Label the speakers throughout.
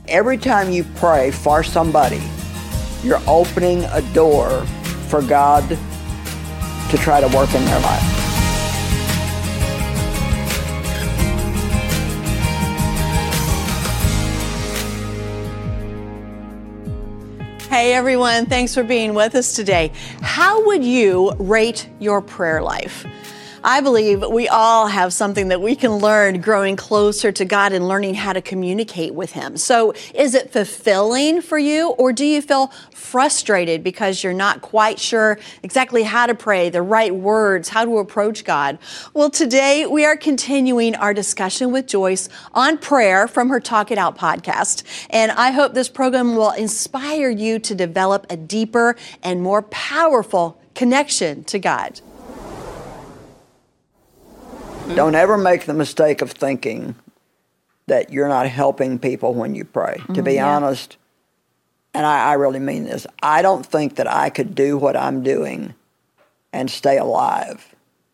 Speaker 1: every time you pray for somebody, you're opening a door for God to try to work in their life.
Speaker 2: Hey everyone, thanks for being with us today. How would you rate your prayer life? I believe we all have something that we can learn growing closer to God and learning how to communicate with Him. So is it fulfilling for you, or do you feel frustrated because you're not quite sure exactly how to pray, the right words, how to approach God? Well, today we are continuing our discussion with Joyce on prayer from her Talk It Out podcast. And I hope this program will inspire you to develop a deeper and more powerful connection to God.
Speaker 1: Don't ever make the mistake of thinking that you're not helping people when you pray. To be honest, and I really mean this, I don't think that I could do what I'm doing and stay alive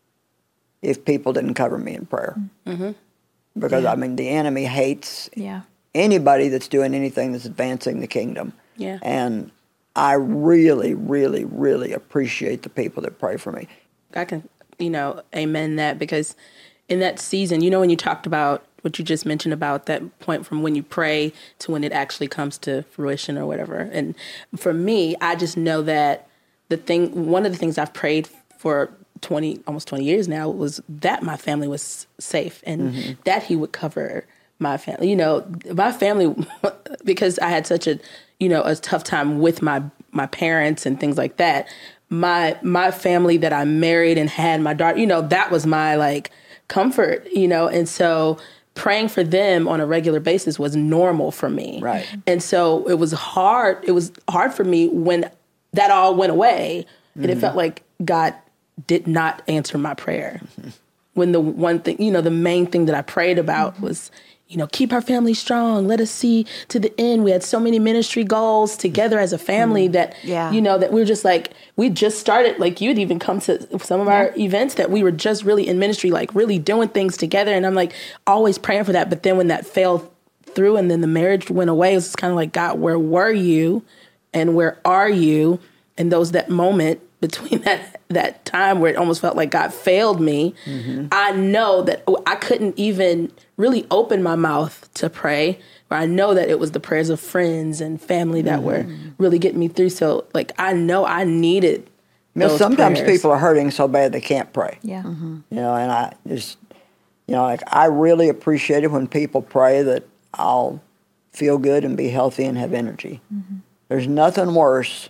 Speaker 1: if people didn't cover me in prayer. Because, I mean, the enemy hates anybody that's doing anything that's advancing the kingdom. And I really, really, really appreciate the people that pray for me.
Speaker 3: I can, amen that, because in that season, when you talked about what you just mentioned about that point from when you pray to when it actually comes to fruition or whatever. And for me, I just know that one of the things I've prayed for almost 20 years now was that my family was safe and that He would cover my family. My family, because I had such a tough time with my parents and things like that. My family that I married and had my daughter, that was my comfort, and so praying for them on a regular basis was normal for me.
Speaker 1: Right.
Speaker 3: And so it was hard. It was hard for me when that all went away and it felt like God did not answer my prayer. When the one thing, the main thing that I prayed about was, keep our family strong. Let us see to the end. We had so many ministry goals together as a family that, that we were just we just started, you'd even come to some of our events that we were just really in ministry, really doing things together. And I'm always praying for that. But then when that fell through and then the marriage went away, it was kind of God, where were you and where are you? And that moment between that time where it almost felt like God failed me, I know that I couldn't even really open my mouth to pray. But I know that it was the prayers of friends and family that were really getting me through. So, I know I needed those
Speaker 1: sometimes
Speaker 3: prayers.
Speaker 1: people are hurting so bad they can't pray.
Speaker 4: Yeah.
Speaker 1: And I just, I really appreciate it when people pray that I'll feel good and be healthy and have energy. There's nothing worse,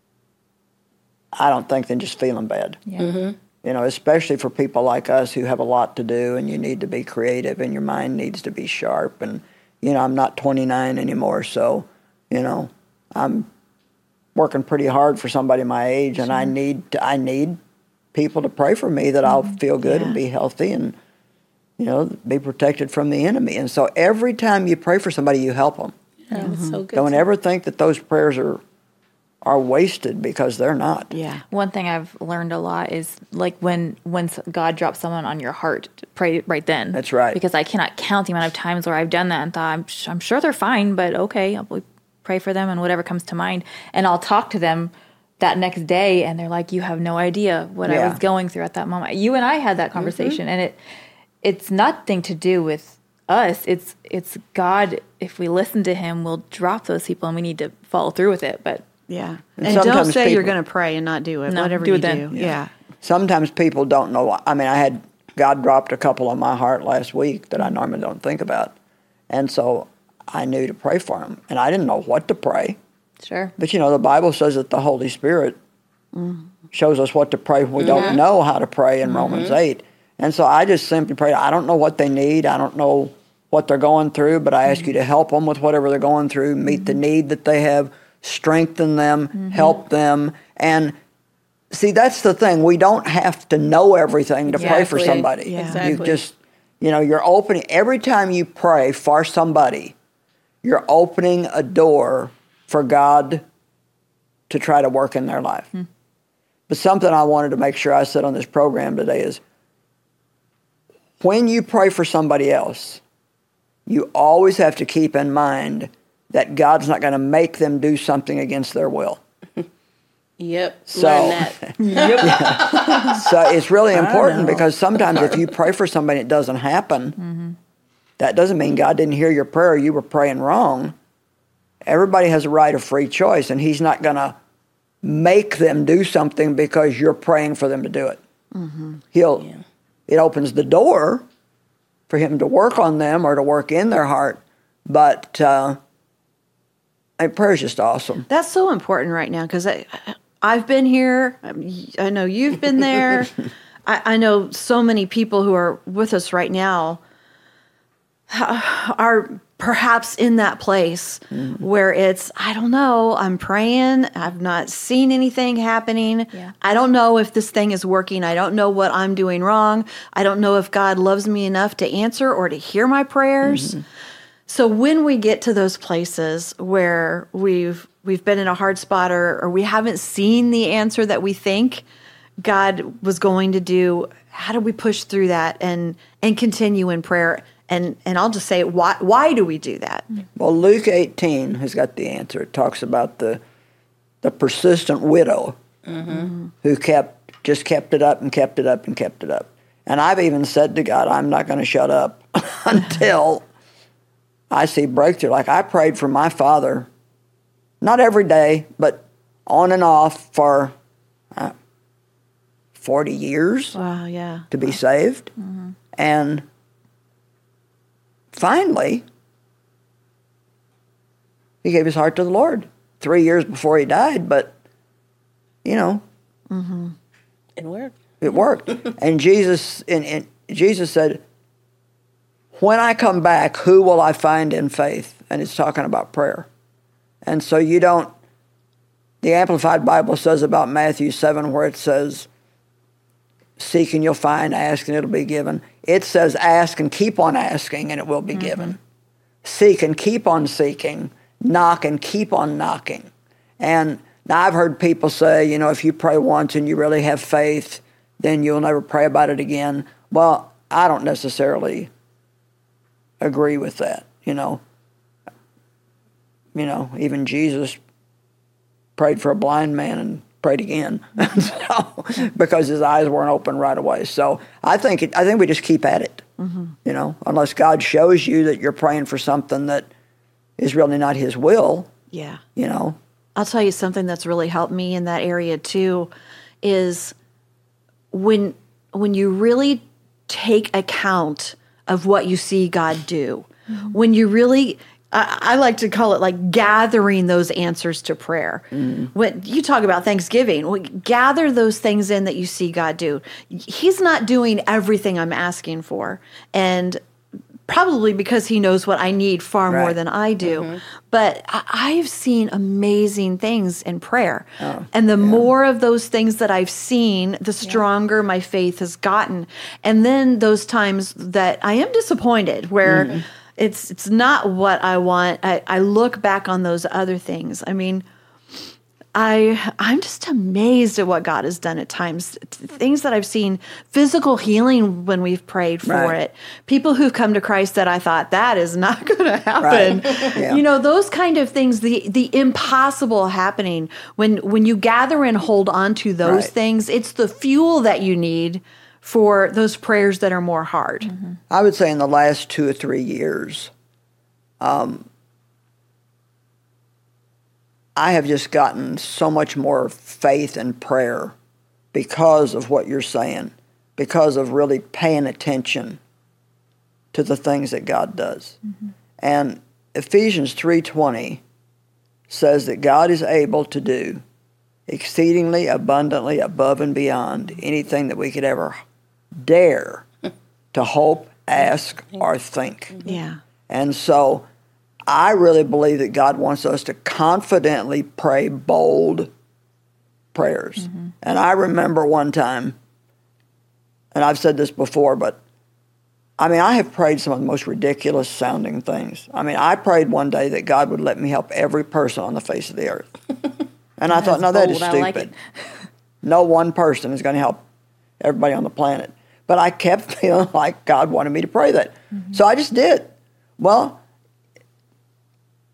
Speaker 1: I don't think, than just feeling bad. Especially for people like us who have a lot to do and you need to be creative and your mind needs to be sharp. And, I'm not 29 anymore, so, I'm working pretty hard for somebody my age, and I need people to pray for me that I'll feel good and be healthy and, be protected from the enemy. And so every time you pray for somebody, you help them.
Speaker 3: Yeah, that's so good.
Speaker 1: Don't ever think that those prayers are wasted, because they're not.
Speaker 4: Yeah. One thing I've learned a lot is when God drops someone on your heart, pray right then.
Speaker 1: That's right.
Speaker 4: Because I cannot count the amount of times where I've done that and thought, I'm sure they're fine, but okay, I'll pray for them and whatever comes to mind. And I'll talk to them that next day and they're like, you have no idea what I was going through at that moment. You and I had that conversation and it's nothing to do with us. It's God. If we listen to Him, we'll drop those people and we need to follow through with it. But
Speaker 2: and
Speaker 1: sometimes
Speaker 2: don't say you're going to pray and not do it.
Speaker 4: No,
Speaker 2: whatever
Speaker 4: do
Speaker 2: you
Speaker 4: it then.
Speaker 2: do. Yeah.
Speaker 1: Sometimes people don't know. I mean, God dropped a couple on my heart last week that I normally don't think about. And so I knew to pray for them. And I didn't know what to pray.
Speaker 4: Sure.
Speaker 1: But, the Bible says that the Holy Spirit shows us what to pray when we don't know how to pray in Romans 8. And so I just simply pray. I don't know what they need. I don't know what they're going through, but I ask you to help them with whatever they're going through, meet the need that they have, strengthen them, help them. And see, that's the thing. We don't have to know everything to pray for somebody.
Speaker 2: Yeah.
Speaker 3: Exactly.
Speaker 1: You just, you're opening, every time you pray for somebody, you're opening a door for God to try to work in their life. But something I wanted to make sure I said on this program today is, when you pray for somebody else, you always have to keep in mind that God's not going to make them do something against their will.
Speaker 3: Yep.
Speaker 1: So,
Speaker 3: Learn that. Yep.
Speaker 1: So it's really important because sometimes if you pray for somebody and it doesn't happen, that doesn't mean God didn't hear your prayer. You were praying wrong. Everybody has a right of free choice, and he's not going to make them do something because you're praying for them to do it. It opens the door for him to work on them or to work in their heart, but prayer is just awesome.
Speaker 2: That's so important right now because I've been here. I know you've been there. I know so many people who are with us right now are perhaps in that place where it's, I don't know, I'm praying. I've not seen anything happening.
Speaker 4: Yeah.
Speaker 2: I don't know if this thing is working. I don't know what I'm doing wrong. I don't know if God loves me enough to answer or to hear my prayers. So when we get to those places where we've been in a hard spot or we haven't seen the answer that we think God was going to do, how do we push through that and continue in prayer? And I'll just say, why do we do that?
Speaker 1: Well, Luke 18 has got the answer. It talks about the persistent widow who just kept it up and kept it up and kept it up. And I've even said to God, I'm not going to shut up until I see breakthrough. Like I prayed for my father, not every day, but on and off for 40 years
Speaker 2: Wow, yeah.
Speaker 1: to be saved. And finally, he gave his heart to the Lord 3 years before he died, but,
Speaker 3: It worked.
Speaker 1: it worked. And Jesus said, when I come back, who will I find in faith? And it's talking about prayer. And so the Amplified Bible says about Matthew 7 where it says, seek and you'll find, ask and it'll be given. It says ask and keep on asking and it will be given. Seek and keep on seeking. Knock and keep on knocking. And now I've heard people say, if you pray once and you really have faith, then you'll never pray about it again. Well, I don't necessarily agree with that, even Jesus prayed for a blind man and prayed again, because his eyes weren't open right away. So I think we just keep at it, unless God shows you that you're praying for something that is really not his will.
Speaker 2: Yeah.
Speaker 1: I'll
Speaker 2: tell you something that's really helped me in that area too, is when you really take account of what you see God do, when you really, I like to call it like gathering those answers to prayer. When you talk about Thanksgiving, gather those things in that you see God do. He's not doing everything I'm asking for, and probably because he knows what I need far more than I do. But I've seen amazing things in prayer. And the more of those things that I've seen, the stronger my faith has gotten. And then those times that I am disappointed where it's not what I want, I look back on those other things. I mean, I'm just amazed at what God has done at times. Things that I've seen, physical healing when we've prayed for it. People who've come to Christ that I thought, that is not going to happen. Those kind of things, the impossible happening. When you gather and hold on to those things, it's the fuel that you need for those prayers that are more hard.
Speaker 1: I would say in the last 2 or 3 years, I have just gotten so much more faith in prayer because of what you're saying, because of really paying attention to the things that God does. And Ephesians 3:20 says that God is able to do exceedingly abundantly above and beyond anything that we could ever dare to hope, ask, or think.
Speaker 2: Yeah.
Speaker 1: And so I really believe that God wants us to confidently pray bold prayers. And I remember one time, and I've said this before, but I have prayed some of the most ridiculous sounding things. I prayed one day that God would let me help every person on the face of the earth. And I thought, no, that is
Speaker 4: bold.
Speaker 1: stupid.
Speaker 4: I like it.
Speaker 1: No one person is going to help everybody on the planet. But I kept feeling like God wanted me to pray that. So I just did. Well,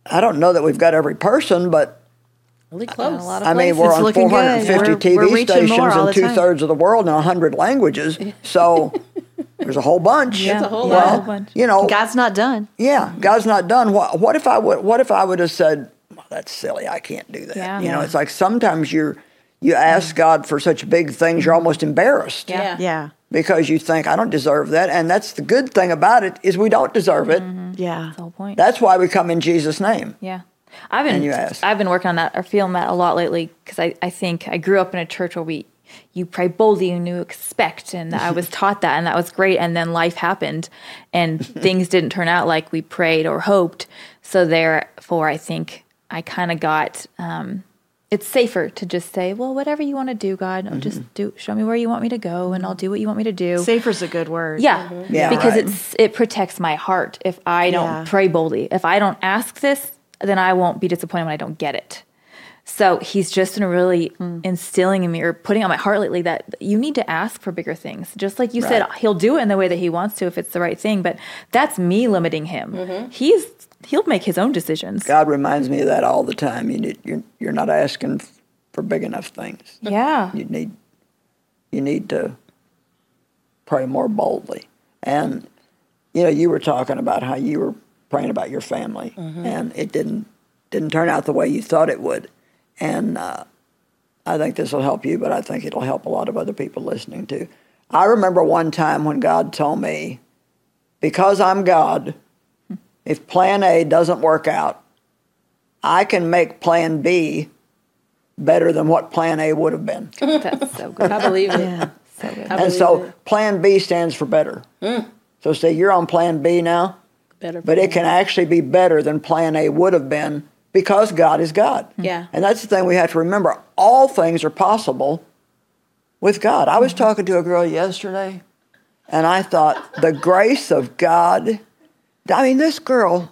Speaker 1: I don't know that we've got every person, but
Speaker 3: Really close.
Speaker 4: A lot of
Speaker 1: I mean,
Speaker 4: places.
Speaker 1: we're
Speaker 2: It's
Speaker 1: on
Speaker 2: looking good.
Speaker 1: 450
Speaker 2: We're
Speaker 1: TV
Speaker 2: reaching more
Speaker 1: stations
Speaker 2: all
Speaker 1: in
Speaker 2: the time.
Speaker 1: 2/3 of the world in 100 languages. So there's a whole bunch.
Speaker 4: Yeah,
Speaker 3: It's a whole
Speaker 4: yeah,
Speaker 3: lot.
Speaker 4: a whole bunch.
Speaker 1: You know,
Speaker 2: God's not done.
Speaker 1: yeah, God's not done. What if I would have said, well, that's silly, I can't do that.
Speaker 4: Yeah.
Speaker 1: You know,
Speaker 2: Yeah.
Speaker 1: it's like sometimes you ask God for such big things, you're almost embarrassed.
Speaker 3: Yeah.
Speaker 2: Yeah.
Speaker 1: Because you think, I don't deserve that. And that's the good thing about it, is we don't deserve it.
Speaker 2: Yeah.
Speaker 4: That's the whole point.
Speaker 1: That's why we come in Jesus' name.
Speaker 4: Yeah.
Speaker 1: And you ask.
Speaker 4: I've been working on that or feeling that a lot lately because I think I grew up in a church where you pray boldly and you expect, and I was taught that, and that was great. And then life happened and things didn't turn out like we prayed or hoped. So therefore, I think I kind of got, it's safer to just say, well, whatever you want to do, God, I'll just show me where you want me to go and I'll do what you want me to do.
Speaker 2: Safer's a good word.
Speaker 4: Yeah,
Speaker 1: Yeah,
Speaker 4: because
Speaker 1: right.
Speaker 4: it protects my heart if I don't
Speaker 2: Yeah.
Speaker 4: pray boldly. If I don't ask this, then I won't be disappointed when I don't get it. So he's just been really instilling in me or putting on my heart lately that you need to ask for bigger things. Just like you said,
Speaker 1: Right.
Speaker 4: he'll do it in the way that he wants to if it's the right thing. But that's me limiting him. He'll make his own decisions.
Speaker 1: God reminds me of that all the time. You're not asking for big enough things.
Speaker 4: Yeah.
Speaker 1: You need to pray more boldly. And you were talking about how you were praying about your family, and it didn't turn out the way you thought it would. And I think this will help you, but I think it'll help a lot of other people listening too. I remember one time when God told me, because I'm God, if plan A doesn't work out, I can make plan B better than what plan A would have been.
Speaker 4: That's so good.
Speaker 3: I believe it.
Speaker 2: Yeah.
Speaker 4: So good.
Speaker 1: And so plan B stands for better. So say you're on plan B now,
Speaker 3: Better.
Speaker 1: but it can actually be better than plan A would have been because God is God.
Speaker 3: Yeah.
Speaker 1: And that's the thing we have to remember. All things are possible with God. I was talking to a girl yesterday, and I thought, the grace of God. I mean, this girl,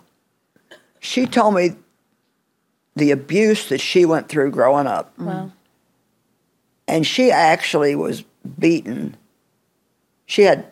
Speaker 1: she told me the abuse that she went through growing up.
Speaker 3: Wow.
Speaker 1: And she actually was beaten. She had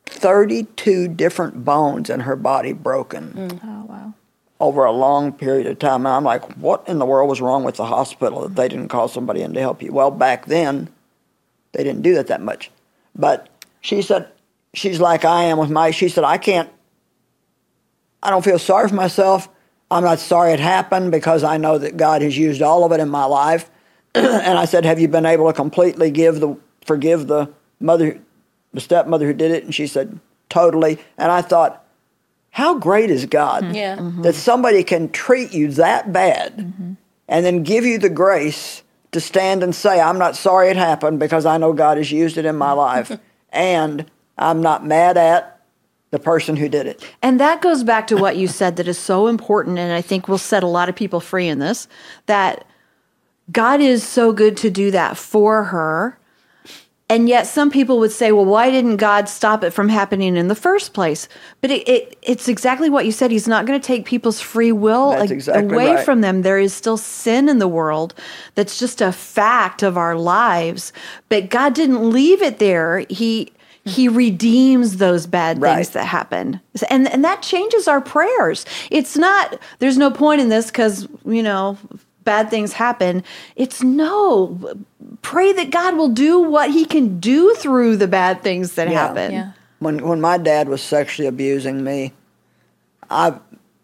Speaker 1: 32 different bones in her body broken
Speaker 4: Oh, wow.
Speaker 1: over a long period of time. And I'm like, what in the world was wrong with the hospital that they didn't call somebody in to help you? Well, back then, they didn't do that much. But she said, she's like I am with she said, I don't feel sorry for myself. I'm not sorry it happened because I know that God has used all of it in my life. And I said, have you been able to completely forgive the stepmother who did it? And she said, totally. And I thought, how great is God
Speaker 3: Yeah.
Speaker 1: that somebody can treat you that bad and then give you the grace to stand and say, I'm not sorry it happened because I know God has used it in my life. And I'm not mad at the person who did it.
Speaker 2: And that goes back to what you said that is so important, and I think will set a lot of people free in this, that God is so good to do that for her. And yet some people would say, well, why didn't God stop it from happening in the first place? But it's exactly what you said. He's not going to take people's free will
Speaker 1: That's exactly
Speaker 2: away
Speaker 1: right.
Speaker 2: from them. There is still sin in the world. That's just a fact of our lives. But God didn't leave it there. He redeems those bad things
Speaker 1: Right.
Speaker 2: that happen. And that changes our prayers. It's not, there's no point in this because, bad things happen. It's no, pray that God will do what he can do through the bad things that
Speaker 1: Yeah.
Speaker 2: happen.
Speaker 4: Yeah.
Speaker 1: When my dad was sexually abusing me, I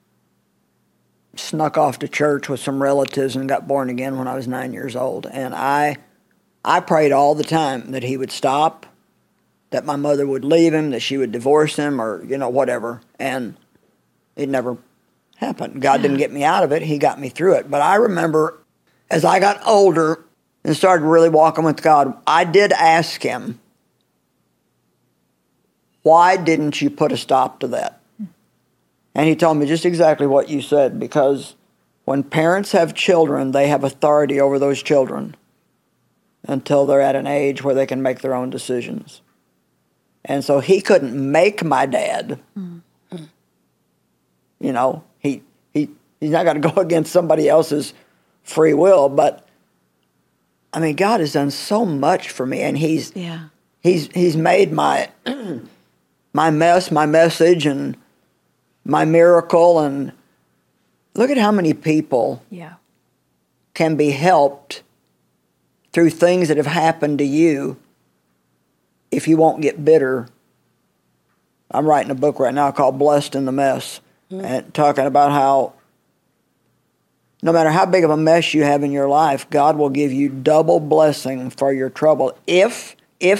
Speaker 1: snuck off to church with some relatives and got born again when I was 9 years old. And I prayed all the time that he would stop, that my mother would leave him, that she would divorce him, or whatever. And it never happened. God didn't get me out of it. He got me through it. But I remember as I got older and started really walking with God, I did ask him, why didn't you put a stop to that? And he told me just exactly what you said, because when parents have children, they have authority over those children until they're at an age where they can make their own decisions. And so he couldn't make my dad. He's not going to go against somebody else's free will. But I mean, God has done so much for me, and he's made my my mess, my message, and my miracle, and look at how many people
Speaker 4: Yeah.
Speaker 1: can be helped through things that have happened to you if you won't get bitter. I'm writing a book right now called Blessed in the Mess, and talking about how no matter how big of a mess you have in your life, God will give you double blessing for your trouble if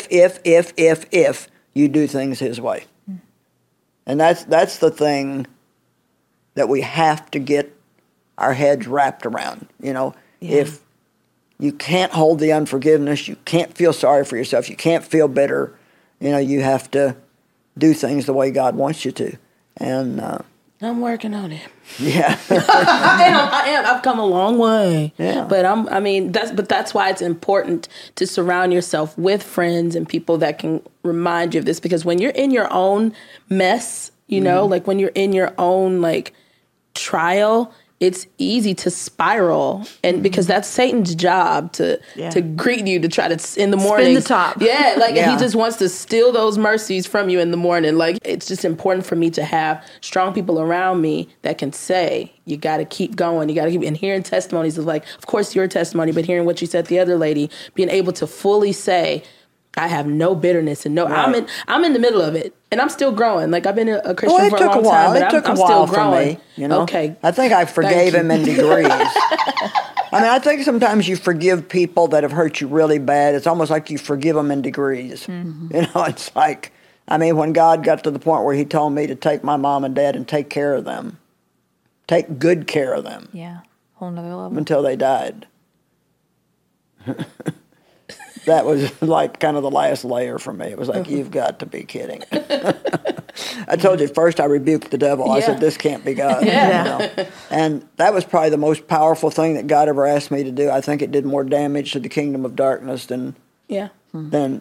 Speaker 1: you do things His way. And that's the thing that we have to get our heads wrapped around. You know, if you can't hold the unforgiveness, you can't feel sorry for yourself, you can't feel bitter, you know, you have to do things the way God wants you to. And
Speaker 3: I'm working on it.
Speaker 1: yeah.
Speaker 3: I am. I've come a long way.
Speaker 1: Yeah.
Speaker 3: But that's why it's important to surround yourself with friends and people that can remind you of this. Because when you're in your own mess, you know, like when you're in your own like trial, it's easy to spiral, and because that's Satan's job to greet you, to try to in the morning
Speaker 2: the top.
Speaker 3: Yeah, like
Speaker 1: Yeah.
Speaker 3: he just wants to steal those mercies from you in the morning. Like, it's just important for me to have strong people around me that can say, you got to keep going, you got to keep. And hearing testimonies of, like, of course your testimony, but hearing what you said, the other lady, being able to fully say, I have no bitterness and no.
Speaker 1: Right.
Speaker 3: I'm in the middle of it, and I'm still growing. Like, I've been a Christian
Speaker 1: Well,
Speaker 3: for
Speaker 1: it
Speaker 3: a
Speaker 1: took
Speaker 3: long
Speaker 1: a while.
Speaker 3: time, but
Speaker 1: It took
Speaker 3: I'm
Speaker 1: a
Speaker 3: still
Speaker 1: while for
Speaker 3: growing.
Speaker 1: me. You know,
Speaker 3: Okay,
Speaker 1: I think I forgave
Speaker 3: you.
Speaker 1: him in degrees. I mean, I think sometimes you forgive people that have hurt you really bad. It's almost like you forgive them in degrees.
Speaker 2: Mm-hmm.
Speaker 1: You know, it's like, I mean, when God got to the point where He told me to take my mom and dad and take care of them, take good care of them
Speaker 4: Yeah. Whole nother level.
Speaker 1: until they died. That was like kind of the last layer for me. It was like, you've got to be kidding. I told you at first I rebuked the devil. I
Speaker 3: Yeah.
Speaker 1: said, this can't be God.
Speaker 3: Yeah.
Speaker 1: You know? And that was probably the most powerful thing that God ever asked me to do. I think it did more damage to the kingdom of darkness than
Speaker 3: Yeah.
Speaker 1: than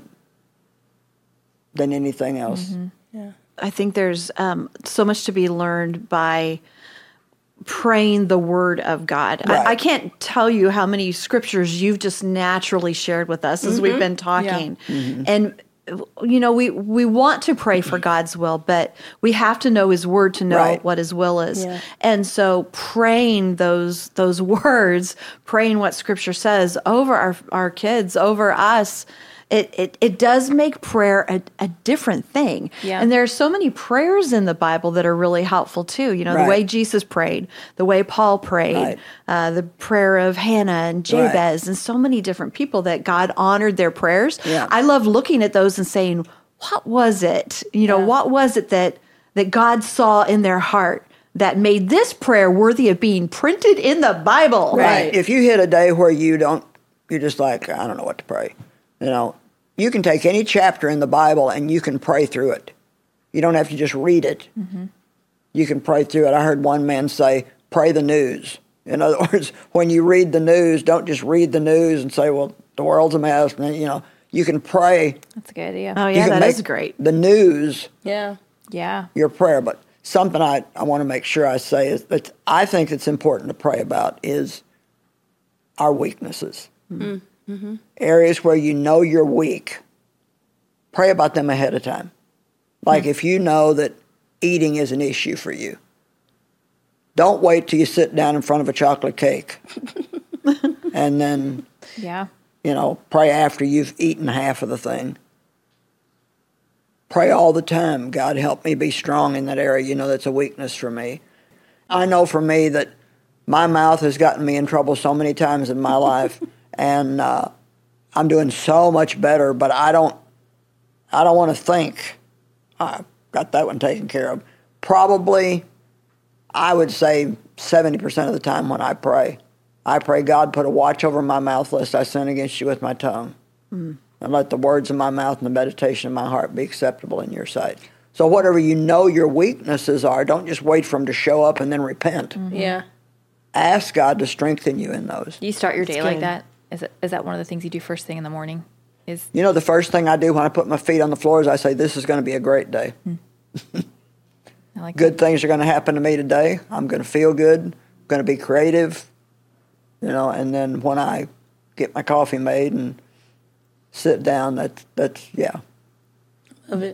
Speaker 1: anything else.
Speaker 3: Yeah.
Speaker 2: I think there's so much to be learned by praying the word of God.
Speaker 1: Right.
Speaker 2: I can't tell you how many scriptures you've just naturally shared with us as we've been talking. And you know, we want to pray for God's will, but we have to know His word to know
Speaker 1: Right.
Speaker 2: what His will is.
Speaker 3: Yeah.
Speaker 2: And so praying those words, praying what scripture says over our kids, over us, it does make prayer a different thing.
Speaker 4: Yeah.
Speaker 2: And there are so many prayers in the Bible that are really helpful too. You know,
Speaker 1: Right.
Speaker 2: the way Jesus prayed, the way Paul prayed, the prayer of Hannah and Jabez, and so many different people that God honored their prayers.
Speaker 1: Yeah.
Speaker 2: I love looking at those and saying, what was it? You know, what was it that God saw in their heart that made this prayer worthy of being printed in the Bible?
Speaker 3: Right.
Speaker 1: If you hit a day where you're just like, I don't know what to pray. You know, you can take any chapter in the Bible and you can pray through it. You don't have to just read it. You can pray through it. I heard one man say, pray the news. In other words, when you read the news, don't just read the news and say, well, the world's a mess. And, you know, you can pray.
Speaker 4: That's a good idea.
Speaker 2: Oh,
Speaker 1: You
Speaker 2: yeah,
Speaker 1: can
Speaker 2: that is
Speaker 1: make
Speaker 2: great.
Speaker 1: the news
Speaker 3: Yeah.
Speaker 4: Yeah.
Speaker 1: your prayer. But something I want to make sure I say is that I think it's important to pray about is our weaknesses. Areas where you know you're weak, pray about them ahead of time. Like if you know that eating is an issue for you, don't wait till you sit down in front of a chocolate cake and then,
Speaker 4: Yeah.
Speaker 1: you know, pray after you've eaten half of the thing. Pray all the time, God, help me be strong in that area. You know, that's a weakness for me. I know for me that my mouth has gotten me in trouble so many times in my life, and I'm doing so much better, but I don't want to think, I got that one taken care of. Probably, I would say 70% of the time when I pray, God, put a watch over my mouth lest I sin against you with my tongue. And let the words of my mouth and the meditation of my heart be acceptable in your sight. So whatever you know your weaknesses are, don't just wait for them to show up and then repent.
Speaker 3: Yeah.
Speaker 1: Ask God to strengthen you in those.
Speaker 4: Do you start your day like
Speaker 2: good.
Speaker 4: that? Is that one of the things you do first thing in the morning? Is
Speaker 1: You know, the first thing I do when I put my feet on the floor is I say, this is going to be a great day.
Speaker 4: I like
Speaker 1: Good things are going to happen to me today. I'm going to feel good. I'm going to be creative. You know, and then when I get my coffee made and sit down, that's yeah.
Speaker 3: Of it.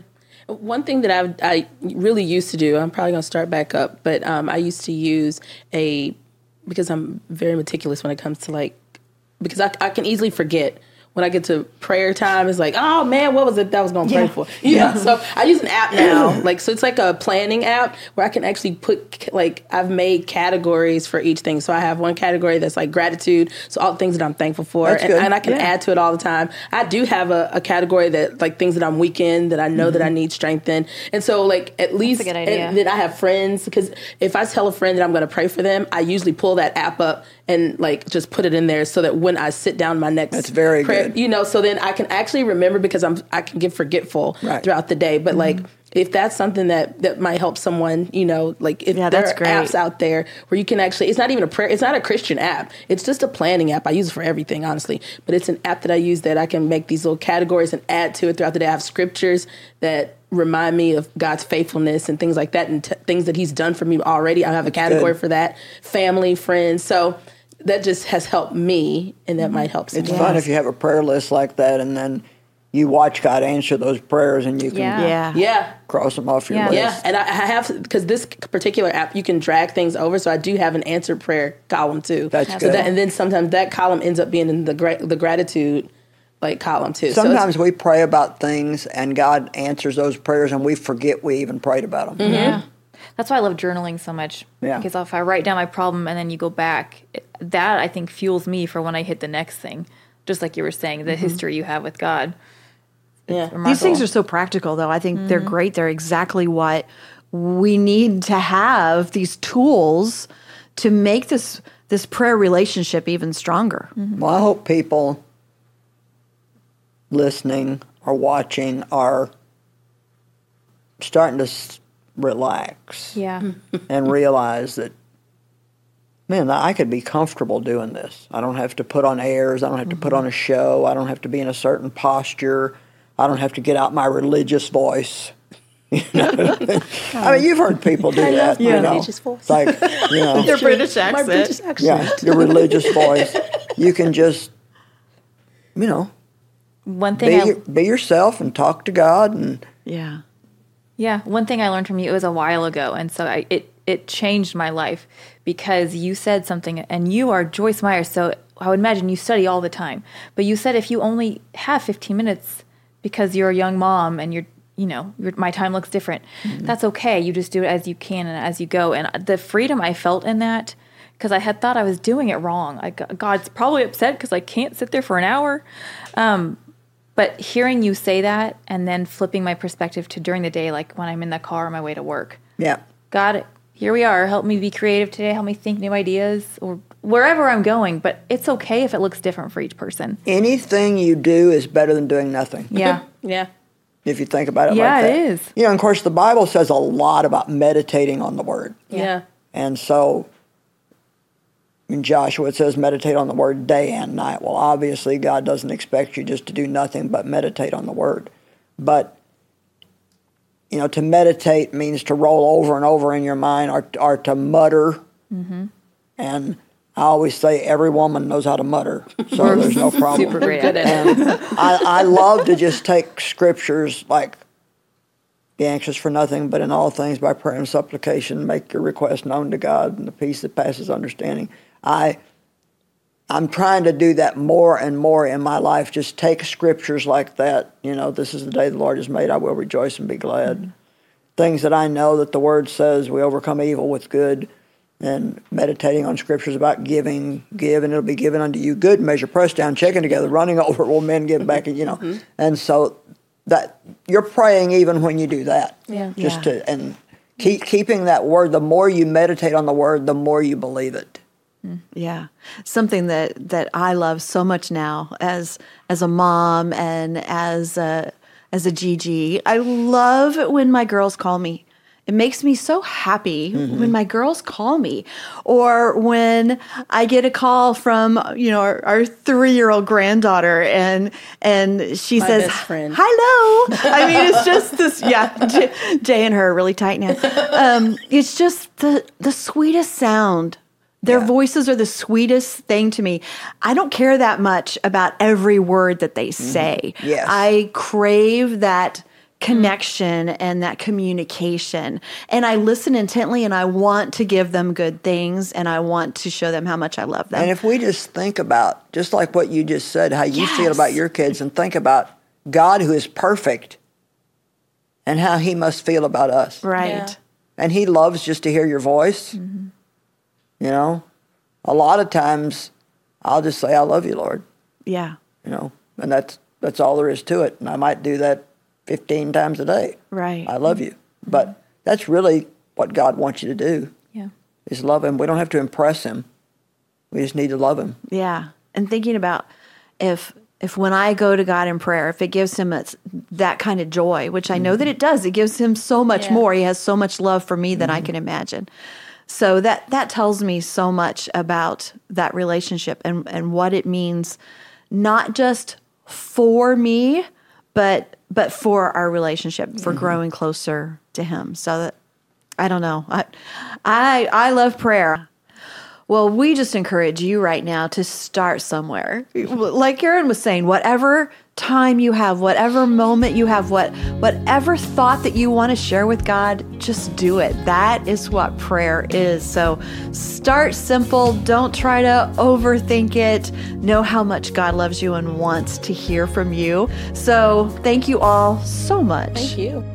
Speaker 3: One thing that I really used to do, I'm probably going to start back up, but I used to use because I'm very meticulous when it comes to because I can easily forget. When I get to prayer time, it's like, oh man, what was it that I was going to pray for? Yeah. So I use an app now. So it's like a planning app where I can actually put, I've made categories for each thing. So I have one category that's like gratitude. So all the things that I'm thankful for. And I can add to it all the time. I do have a category that things that I'm weak in, that I know that I need strength in. And so at least,
Speaker 4: that's a good idea.
Speaker 3: And then I have friends, because if I tell a friend that I'm going to pray for them, I usually pull that app up and just put it in there so that when I sit down my next
Speaker 1: that's very
Speaker 3: prayer,
Speaker 1: good.
Speaker 3: So then I can actually remember, because I can get forgetful throughout the day. But if that's something that might help someone, if there are apps out there where you can actually, it's not even a prayer, it's not a Christian app. It's just a planning app. I use it for everything, honestly. But it's an app that I use that I can make these little categories and add to it throughout the day. I have scriptures that remind me of God's faithfulness and things like that, and things that he's done for me already. I have a category for that. Family, friends. So that just has helped me, and that might help someone.
Speaker 1: It's fun if you have a prayer list like that, and then you watch God answer those prayers, and you can cross them off your list.
Speaker 3: Yeah, and I have, because this particular app, you can drag things over, so I do have an answered prayer column too.
Speaker 1: That's good.
Speaker 3: And then sometimes that column ends up being in the gratitude column too.
Speaker 1: Sometimes we pray about things, and God answers those prayers, and we forget we even prayed about them.
Speaker 3: Mm-hmm.
Speaker 4: Yeah. That's why I love journaling so much.
Speaker 1: Yeah.
Speaker 4: Because if I write down my problem and then you go back, that I think fuels me for when I hit the next thing. Just like you were saying, the history you have with God.
Speaker 3: Yeah.
Speaker 5: These things are so practical, though. I think they're great. They're exactly what we need to have, these tools to make this prayer relationship even stronger.
Speaker 1: Well, I hope people listening or watching are starting to relax and realize that, man, I could be comfortable doing this. I don't have to put on airs. I don't have to put on a show. I don't have to be in a certain posture. I don't have to get out my religious voice. I mean, you've heard people do that.
Speaker 3: Religious voice.
Speaker 1: It's like,
Speaker 5: Your British accent.
Speaker 3: My British accent.
Speaker 1: Yeah, your religious voice. You can just,
Speaker 4: One thing
Speaker 1: be yourself and talk to God. And
Speaker 4: one thing I learned from you, it was a while ago, and so it changed my life, because you said something, and you are Joyce Meyer, so I would imagine you study all the time. But you said if you only have 15 minutes because you're a young mom and my time looks different, that's okay. You just do it as you can and as you go. And the freedom I felt in that, because I had thought I was doing it wrong. God's probably upset because I can't sit there for an hour. But hearing you say that, and then flipping my perspective to during the day, like when I'm in the car on my way to work.
Speaker 1: yeah.
Speaker 4: God, here we are. Help me be creative today. Help me think new ideas, or wherever I'm going. But it's okay if it looks different for each person.
Speaker 1: Anything you do is better than doing nothing.
Speaker 4: Yeah.
Speaker 3: Yeah.
Speaker 1: If you think about it like
Speaker 4: Yeah,
Speaker 1: that.
Speaker 4: it is.
Speaker 1: And of course, the Bible says a lot about meditating on the Word.
Speaker 3: Yeah.
Speaker 1: And so in Joshua, it says meditate on the Word day and night. Well, obviously, God doesn't expect you just to do nothing but meditate on the Word. But, to meditate means to roll over and over in your mind, or to mutter. And I always say every woman knows how to mutter, so there's no problem.
Speaker 4: Super great at it.
Speaker 1: And I love to just take scriptures like, be anxious for nothing, but in all things by prayer and supplication, make your request known to God, and the peace that passes understanding. I'm trying to do that more and more in my life. Just take scriptures like that. This is the day the Lord has made. I will rejoice and be glad. Things that I know that the Word says we overcome evil with good. And meditating on scriptures about give, and it'll be given unto you. Good measure, pressed down, shaken together, running over, will men give back. And so that you're praying even when you do that. And keeping that word. The more you meditate on the Word, the more you believe it.
Speaker 5: Yeah. Something that I love so much now as a mom and as a GG. I love when my girls call me. It makes me so happy when my girls call me, or when I get a call from our 3-year-old granddaughter and she
Speaker 3: My
Speaker 5: says,
Speaker 3: best friend.
Speaker 5: "Hello." I mean, it's just this. Yeah, Jay and her are really tight now. It's just the sweetest sound. Their voices are the sweetest thing to me. I don't care that much about every word that they say.
Speaker 1: Yes.
Speaker 5: I crave that connection and that communication. And I listen intently, and I want to give them good things, and I want to show them how much I love them.
Speaker 1: And if we just think about, just like what you just said, how you feel
Speaker 5: Yes.
Speaker 1: about your kids, and think about God who is perfect and how he must feel about us.
Speaker 5: Right.
Speaker 3: Yeah.
Speaker 1: And he loves just to hear your voice.
Speaker 5: Mm-hmm.
Speaker 1: You know, a lot of times I'll just say, I love you, Lord.
Speaker 5: Yeah.
Speaker 1: You know, and that's all there is to it. And I might do that 15 times a day.
Speaker 5: Right.
Speaker 1: I love you. But that's really what God wants you to do,
Speaker 4: Yeah.
Speaker 1: is love him. We don't have to impress him. We just need to love him.
Speaker 5: Yeah. And thinking about if when I go to God in prayer, if it gives him that kind of joy, which I know that it does, it gives him so much more. He has so much love for me than I can imagine. So that tells me so much about that relationship and what it means, not just for me, but for our relationship, for growing closer to him. So that, I don't know. I love prayer. Well, we just encourage you right now to start somewhere. Like Erin was saying, whatever time you have, whatever moment you have, whatever thought that you want to share with God, just do it. That is what prayer is. So start simple. Don't try to overthink it. Know how much God loves you and wants to hear from you. So thank you all so much.
Speaker 3: Thank you.